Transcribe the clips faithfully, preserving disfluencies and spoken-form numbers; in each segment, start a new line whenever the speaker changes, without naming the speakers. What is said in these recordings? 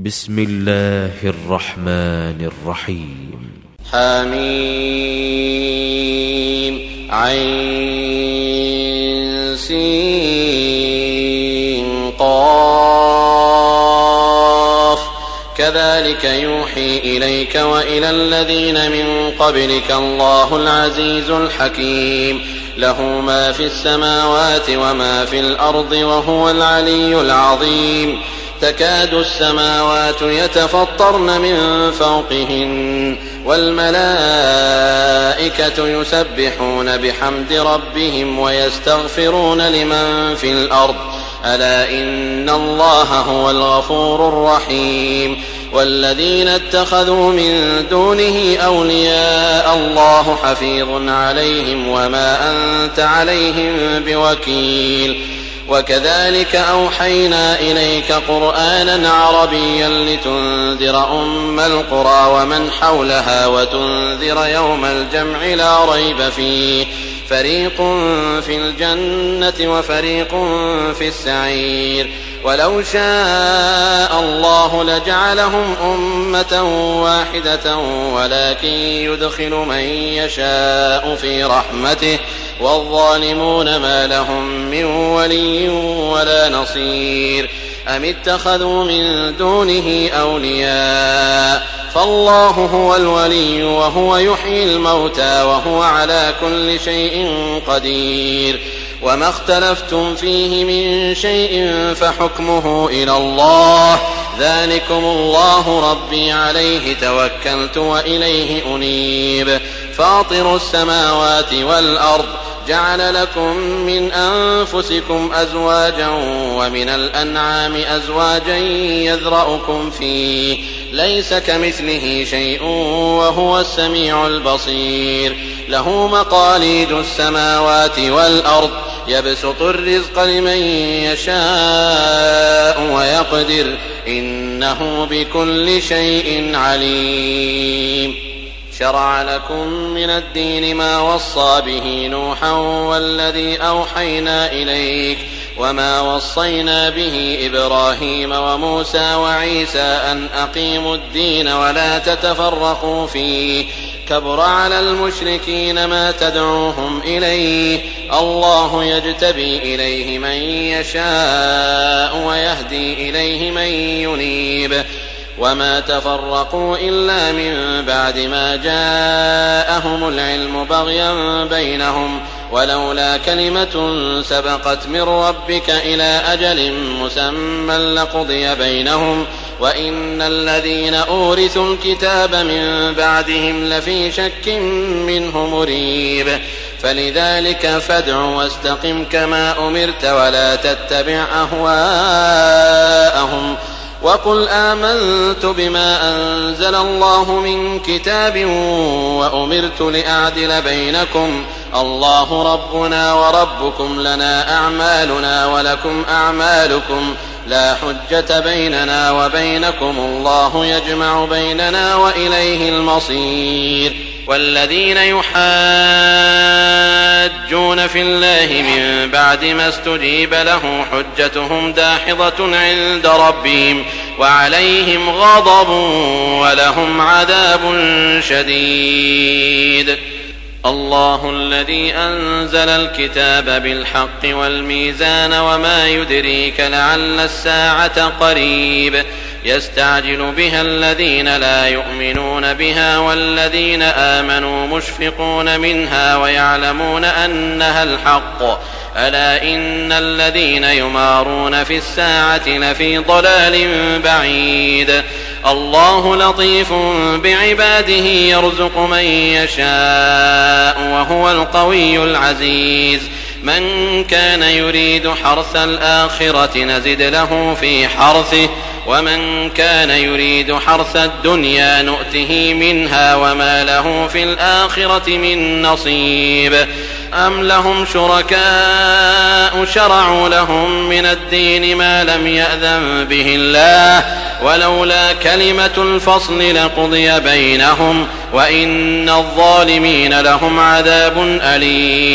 بسم الله الرحمن الرحيم.
حميم عين سين قاف كذلك يوحي إليك وإلى الذين من قبلك الله العزيز الحكيم له ما في السماوات وما في الأرض وهو العلي العظيم. تكاد السماوات يتفطرن من فوقهن والملائكة يسبحون بحمد ربهم ويستغفرون لمن في الأرض ألا إن الله هو الغفور الرحيم. والذين اتخذوا من دونه أولياء الله حفيظ عليهم وما أنت عليهم بوكيل. وكذلك أوحينا إليك قرآنا عربيا لتنذر أم القرى ومن حولها وتنذر يوم الجمع لا ريب فيه فريق في الجنة وفريق في السعير. ولو شاء الله لجعلهم أمة واحدة ولكن يدخل من يشاء في رحمته والظالمون ما لهم من ولي ولا نصير. أم اتخذوا من دونه أولياء فالله هو الولي وهو يحيي الموتى وهو على كل شيء قدير. وما اختلفتم فيه من شيء فحكمه إلى الله ذلكم الله ربي عليه توكلت وإليه أنيب. فاطر السماوات والأرض جعل لكم من أنفسكم أزواجا ومن الأنعام أزواجا يذرأكم فيه ليس كمثله شيء وهو السميع البصير. له مقاليد السماوات والأرض يبسط الرزق لمن يشاء ويقدر إنه بكل شيء عليم. شرع لكم من الدين ما وصى به نوحا والذي أوحينا إليك وما وصينا به إبراهيم وموسى وعيسى أن أقيموا الدين ولا تتفرقوا فيه كبر على المشركين ما تدعوهم إليه الله يجتبي إليه من يشاء ويهدي إليه من ينيب. وما تفرقوا إلا من بعد ما جاءهم العلم بغيا بينهم ولولا كلمة سبقت من ربك إلى أجل مسمى لقضي بينهم وإن الذين أورثوا الكتاب من بعدهم لفي شك منه مريب. فلذلك فادع واستقم كما أمرت ولا تتبع أهواءهم وقل آمنت بما أنزل الله من كتاب وأمرت لأعدل بينكم الله ربنا وربكم لنا أعمالنا ولكم أعمالكم لا حجة بيننا وبينكم الله يجمع بيننا وإليه المصير. والذين يحاجون في الله من بعد ما استجيب له حجتهم داحضة عند ربهم وعليهم غضب ولهم عذاب شديد. الله الذي أنزل الكتاب بالحق والميزان وما يدريك لعل الساعة قريب يستعجل بها الذين لا يؤمنون بها والذين آمنوا مشفقون منها ويعلمون أنها الحق ألا إن الذين يمارون في الساعة لفي ضلال بعيد. الله لطيف بعباده يرزق من يشاء وهو القوي العزيز. من كان يريد حرث الآخرة نزد له في حرثه ومن كان يريد حرث الدنيا نؤته منها وما له في الآخرة من نصيب. أم لهم شركاء شرعوا لهم من الدين ما لم يأذن به الله ولولا كلمة الفصل لقضي بينهم وإن الظالمين لهم عذاب أليم.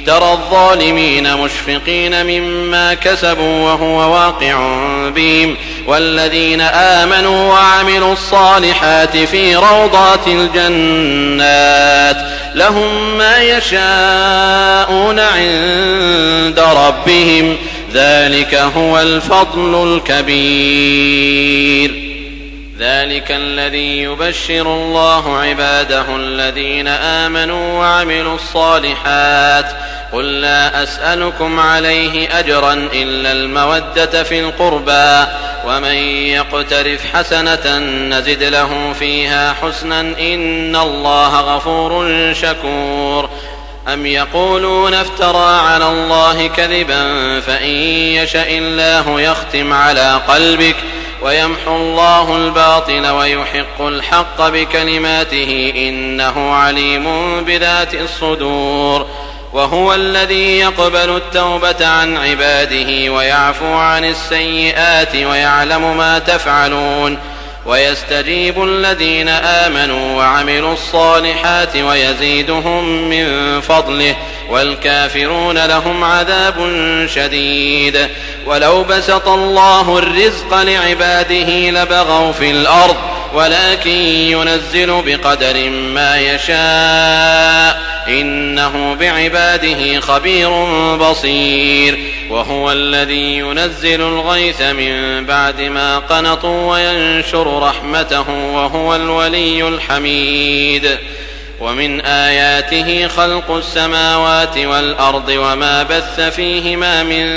ترى الظالمين مشفقين مما كسبوا وهو واقع بهم والذين آمنوا وعملوا الصالحات في روضات الجنات لهم ما يشاءون عند ربهم ذلك هو الفضل الكبير. ذلك الذي يبشر الله عباده الذين آمنوا وعملوا الصالحات قل لا أسألكم عليه أجرا إلا المودة في القربى ومن يقترف حسنة نزد له فيها حسنا إن الله غفور شكور. أم يقولون افترى على الله كذبا فإن يشأ الله يختم على قلبك ويمحو الله الباطل ويحق الحق بكلماته إنه عليم بذات الصدور. وهو الذي يقبل التوبة عن عباده ويعفو عن السيئات ويعلم ما تفعلون ويستجيب الذين آمنوا وعملوا الصالحات ويزيدهم من فضله والكافرون لهم عذاب شديد. ولو بسط الله الرزق لعباده لبغوا في الأرض ولكن ينزل بقدر ما يشاء إنه بعباده خبير بصير. وهو الذي ينزل الغيث من بعد ما قنطوا وينشر رحمته وهو الولي الحميد. ومن آياته خلق السماوات والأرض وما بث فيهما من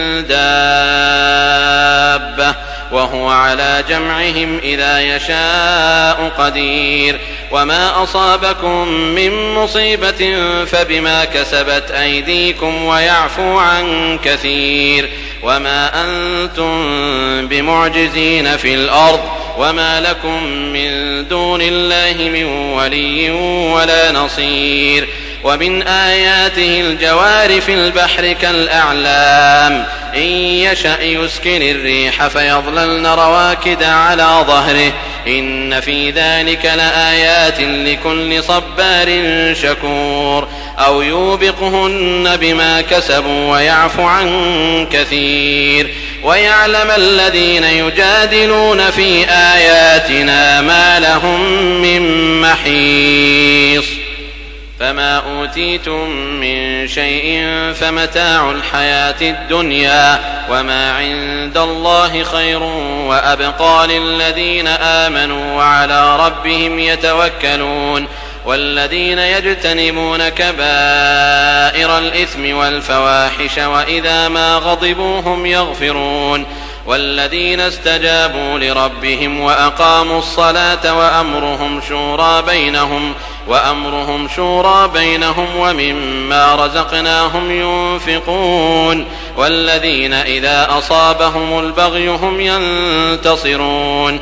دابة وهو على جمعهم إذا يشاء قدير. وما أصابكم من مصيبة فبما كسبت أيديكم ويعفو عن كثير. وما أنتم بمعجزين في الأرض وما لكم من دون الله من ولي ولا نصير. ومن آياته الجوار في البحر كالأعلام إن يشأ يسكن الريح فيظللن رواكد على ظهره إن في ذلك لآيات لكل صبار شكور. أو يوبقهن بما كسبوا ويعفو عن كثير. ويعلم الذين يجادلون في آياتنا ما لهم من محيص. فما أوتيتم من شيء فمتاع الحياة الدنيا وما عند الله خير وأبقى للذين آمنوا وعلى ربهم يتوكلون. والذين يجتنبون كبائر الإثم والفواحش وإذا ما غضبوا هم يغفرون. والذين استجابوا لربهم وأقاموا الصلاة وأمرهم شورى بينهم وأمرهم شورى بينهم ومما رزقناهم ينفقون. والذين إذا أصابهم البغي هم ينتصرون.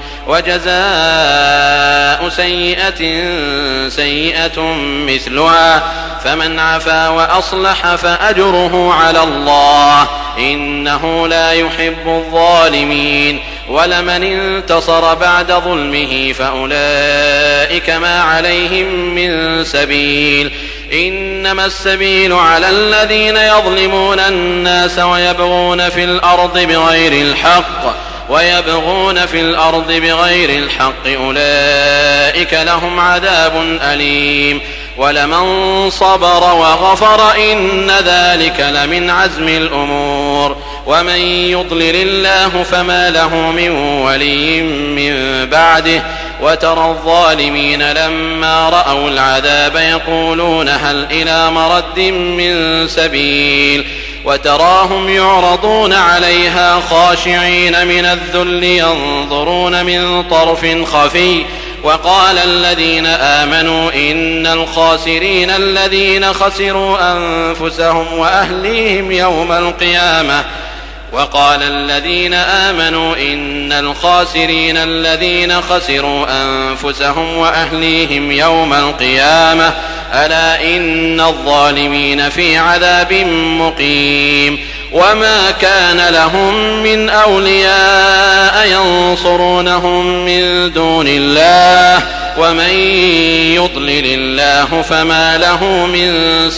وجزاء سيئة سيئة مثلها فمن عفا وأصلح فأجره على الله إنه لا يحب الظالمين. ولمن انتصر بعد ظلمه فأولئك ما عليهم من سبيل إنما السبيل على الذين يظلمون الناس ويبغون في الأرض بغير الحق ويبغون في الأرض بغير الحق أولئك لهم عذاب أليم. ولمن صبر وغفر إن ذلك لمن عزم الأمور. ومن يضلل الله فما له من ولي من بعده. وترى الظالمين لما رأوا العذاب يقولون هل إلى مرد من سبيل. وتراهم يعرضون عليها خاشعين من الذل ينظرون من طرف خفي. وقال الذين آمنوا إن الخاسرين الذين خسروا أنفسهم وأهليهم يوم القيامة وقال الذين آمنوا إن الخاسرين الذين خسروا أنفسهم وأهليهم يوم القيامة ألا إن الظالمين في عذاب مقيم. وما كان لهم من أولياء ينصرونهم من دون الله ومن يضلل الله فما له من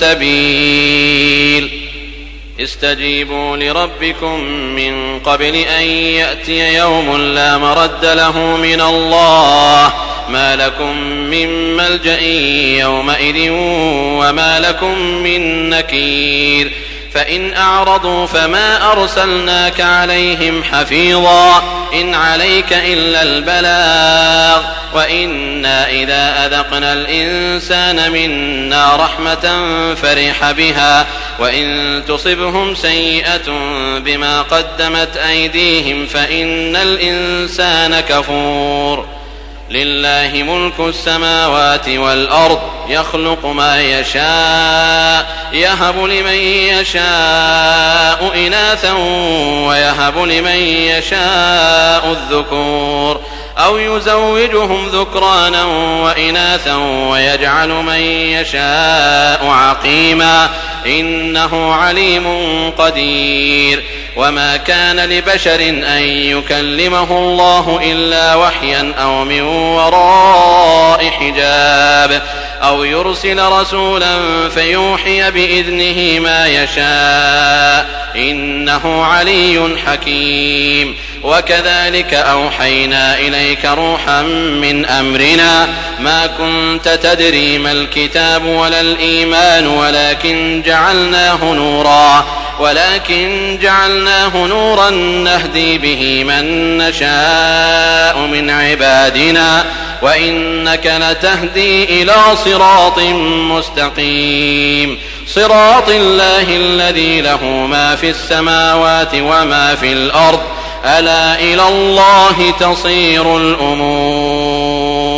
سبيل استجيبوا لربكم من قبل أن يأتي يوم لا مرد له من الله ما لكم من ملجأ يومئذ وما لكم من نكير فإن أعرضوا فما أرسلناك عليهم حفيظا إن عليك إلا البلاغ وإنا إذا أذقنا الإنسان منا رحمة فرح بها وإن تصبهم سيئة بما قدمت أيديهم فإن الإنسان كفور لله ملك السماوات والأرض يخلق ما يشاء يهب لمن يشاء إناثا ويهب لمن يشاء الذكور أو يزوجهم ذكرانا وإناثا ويجعل من يشاء عقيما إنه عليم قدير وما كان لبشر أن يكلمه الله إلا وحيا أو من وراء حجاب أو يرسل رسولا فيوحي بإذنه ما يشاء إنه علي حكيم وكذلك أوحينا إليك روحا من أمرنا ما كنت تدري ما الكتاب ولا الإيمان ولكن جعلناه نورا ولكن جعلناه نورا نهدي به من نشاء من عبادنا وإنك لتهدي إلى صراط مستقيم صراط الله الذي له ما في السماوات وما في الأرض ألا إلى الله تصير الأمور.